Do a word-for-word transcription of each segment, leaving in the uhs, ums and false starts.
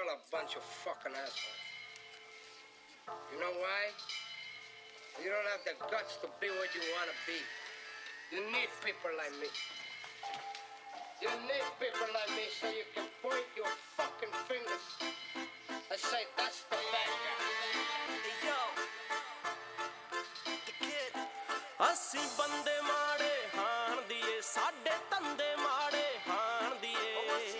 all a bunch of fucking assholes. You know why? You don't have the guts to be what you want to be. You need people like me. You need people like me so you can point your fucking fingers and say, that's the bad guy. Hey, yo. The kid. ਅਸੀਂ ਬੰਦੇ ਮਾੜੇ ਹਾਣ ਦੀਏ ਸਾਡੇ ਧੰਦੇ ਮਾੜੇ ਹਾਣ ਦੀਏ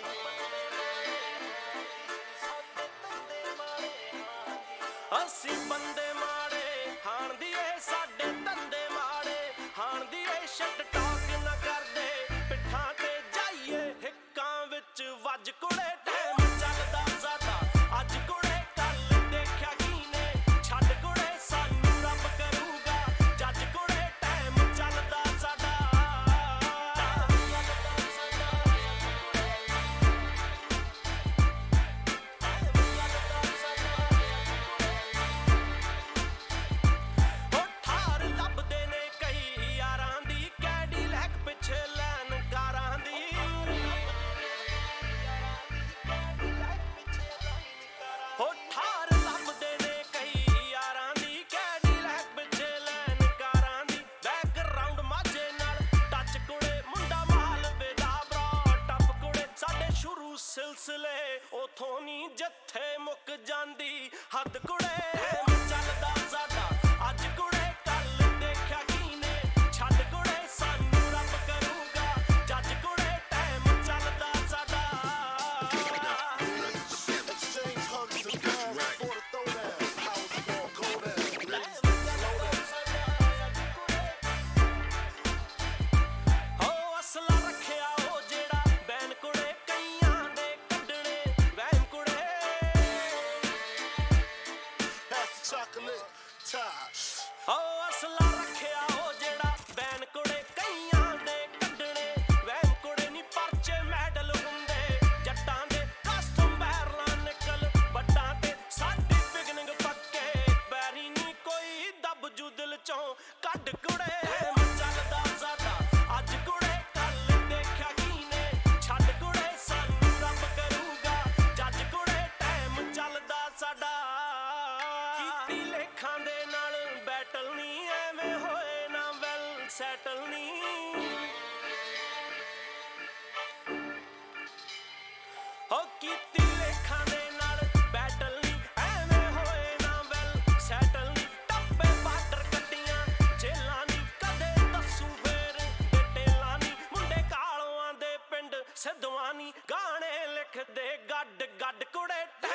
ਅਸੀਂ ਬੰਦੇ ਮਾੜੇ ਹਾਣ ਦੀਏ ਸਾਡੇ ਧੰਦੇ ਮਾੜੇ ਹਾਣ ਦੀਏ ਸ਼ਟ ਟਾਕ ਨਾ ਕਰਦੇ ਪਿੱਠਾਂ ਤੇ ਜਾਈਏ ਹਿੱਕਾਂ ਵਿੱਚ ਵੱਜ ਕੁੜੇ ਟਾਈਮ ਚੱਲਦਾ ਸਾਡਾ ਅੱਜ ਕੁੜੇ ਕੱਲ ਦੇਖਿਆ ਕੀ ਨੇ ਛੱਡ ਕੁੜੇ ਸਾਨੂੰ ਰੱਬ ਕਰੂਗਾ ਜੱਜ ਕੁੜੇ ਟਾਈਮ ਚੱਲਦਾ ਸਾਡਾ ਸਿਲਸਿਲੇ ਉਥੋਂ ਨੀ ਜਿੱਥੇ ਮੁੱਕ ਜਾਂਦੀ ਹੱਦ ਕੁੜੇ ਚੱਲਦਾ ਸਾਡਾ ਅੱਜ ਕੁੜੇ ਕੱਲ ਦੇਖਿਆ ਕੀ ਨੇ ਛੱਡ ਕੁੜੇ ਸਾਨੂੰ ਰੱਬ ਕਰੂਗਾ ਜੱਜ ਕੁੜੇ ਟਾਈਮ ਚੱਲਦਾ ਸਾਡਾ ਹੋ ਅਸਲਾ ਰੱਖਿਆ ਉਹ ਜਿਹੜਾ ਬੈਨ ਕੁੜੇ ਹੋ ਅਸਲਾ ਰੱਖਿਆ ਉਹ ਜਿਹੜਾ ਬੈਨ ਕੁੜੇ ਕਈਆਂ ਦੇ ਕੱਢਣੇ ਵਹਿਮ ਕੁੜੇ ਨੀ ਪਰਚੇ ਮੈਡਲ ਹੁੰਦੇ ਜੱਟਾਂ ਦੇ ਕਸਟਮ ਬੈਰਲਾਂ ਨਿਕਲ ਵੱਡਾਂ ਤੇ ਸਾਡੀ ਬਿਗਨਿੰਗ ਪੱਕੇ ਬੈਰੀ ਨੀ ਕੋਈ ਦੱਬ ਜੂ ਦਿਲ ਚੋਂ ਕੱਢ ਕੁੜੇ ਚੱਲਦਾ ਸਾਡਾ ਅੱਜ ਕੁੜੇ ਕੱਲ ਦੇਖਿਆ ਕੀ ਨੇ ਛੱਡ ਕੁੜੇ ਸਾਨੂੰ ਰੱਬ ਕਰੂਗਾ ਜੱਜ ਕੁੜੇ ਟਾਈਮ ਚੱਲਦਾ ਸਾਡਾ ਕੀਤੀ ਲੇਖਾਂ ਦੇ ਨਾਲ ਬੈਟਲ ਨੀ ਐਵੇਂ ਹੋਏ ਨਾ ਵੈਲ ਸੈਟਲ ਨੀ ਹੋ ਕੀਤੀ ਲੇਖਾਂ ਦੇ ਨਾਲ ਬੈਟਲ ਨੀ ਐਵੇਂ ਹੋਏ ਨਾ ਵੈਲ ਸੈਟਲ ਨੀ ਟੱਪੇ ਬਾਰਡਰ ਕੱਟੀਆਂ ਜੇਲਾਂ ਨੀ ਕਦੇ ਦੱਸੂ ਫੇਰ ਡਿਟੇਲਾਂ ਨੀ ਮੁੰਡੇ ਕਾਲੋਆਂ ਦੇ ਪਿੰਡ ਸਿੱਧਵਾਂ ਨੀ ਗਾਣੇ ਲਿਖਦੇ ਗੱਡ ਗੱਡ ਕੁੜੇ